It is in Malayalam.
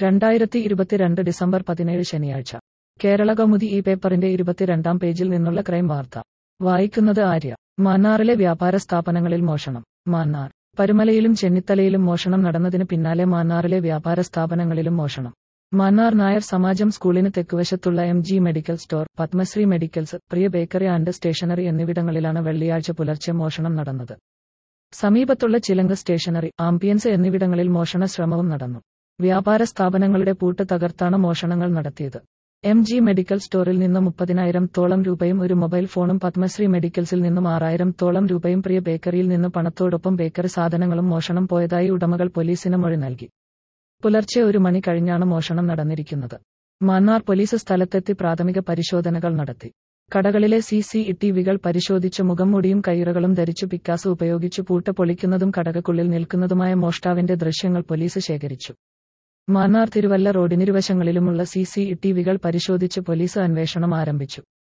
2022 ഡിസംബർ 17 ശനിയാഴ്ച. കേരളകൗമുദി ഈ പേപ്പറിന്റെ 22-ാം പേജിൽ നിന്നുള്ള ക്രൈം വാർത്ത. വായിക്കുന്നത് ആര്യ. മാന്നാറിലെ വ്യാപാര സ്ഥാപനങ്ങളിൽ മോഷണം. മാന്നാർ. പരുമലയിലും ചെന്നിത്തലയിലും മോഷണം നടന്നതിന് പിന്നാലെ മാന്നാറിലെ വ്യാപാര സ്ഥാപനങ്ങളിലും മോഷണം. മാന്നാർ നായർ സമാജം സ്കൂളിന് തെക്കുവശത്തുള്ള MG medical store, Padmashree medicals, Priya bakery and stationery എന്നിവിടങ്ങളിലാണ് വെള്ളിയാഴ്ച പുലർച്ചെ മോഷണം നടന്നത്. സമീപത്തുള്ള ചിലങ്ക സ്റ്റേഷനറി, ആംബിയൻസ് എന്നിവിടങ്ങളിൽ മോഷണ ശ്രമവും നടന്നു. വ്യാപാര സ്ഥാപനങ്ങളുടെ പൂട്ട് തകർത്താണ് മോഷണങ്ങൾ നടത്തിയത്. MG മെഡിക്കൽ സ്റ്റോറിൽ നിന്ന് 30,000-തോളം രൂപയും ഒരു മൊബൈൽ ഫോണും, പത്മശ്രീ മെഡിക്കൽസിൽ നിന്നും 6,000-തോളം രൂപയും, പ്രിയ ബേക്കറിയിൽ നിന്ന് പണത്തോടൊപ്പം ബേക്കറി സാധനങ്ങളും മോഷണം പോയതായി ഉടമകൾ പോലീസിന് മൊഴി നൽകി. പുലർച്ചെ 1 മണി കഴിഞ്ഞാണ് മോഷണം നടന്നിരിക്കുന്നത്. മാന്നാർ പോലീസ് സ്ഥലത്തെത്തി പ്രാഥമിക പരിശോധനകൾ നടത്തി. കടകളിലെ CCTVകൾ പരിശോധിച്ച് മുഖംമൂടിയും കയ്യുറകളും ധരിച്ചു പിക്കാസ് ഉപയോഗിച്ചു പൂട്ട് പൊളിക്കുന്നതും കടകൾക്കുള്ളിൽ നിൽക്കുന്നതുമായ മോഷ്ടാവിന്റെ ദൃശ്യങ്ങൾ പോലീസ് ശേഖരിച്ചു. മാന്നാർ തിരുവല്ല റോഡിനിരുവശങ്ങളിലുമുള്ള CCTVകൾ പരിശോധിച്ച് പോലീസ് അന്വേഷണം ആരംഭിച്ചു.